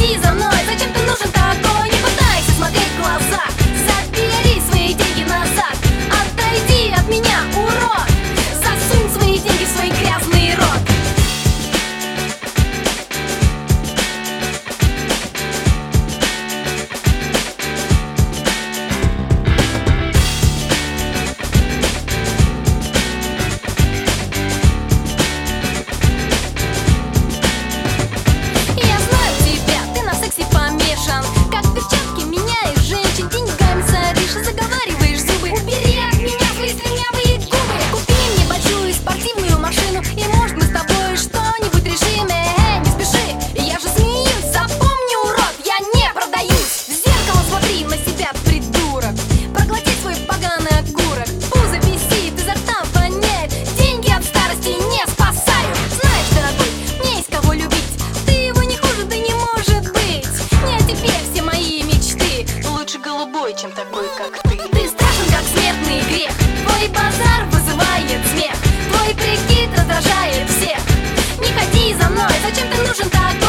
ходи за мной, зачем ты нужен такой? Не пытайся смотреть в глаза, забери свои деньги назад. Отойди от меня, урод, засунь свои деньги в свой грязный рот. Чем такой, как ты. Ты страшен, как смертный грех. Твой базар вызывает смех. Твой прикид раздражает всех. Не ходи за мной, зачем ты нужен такой?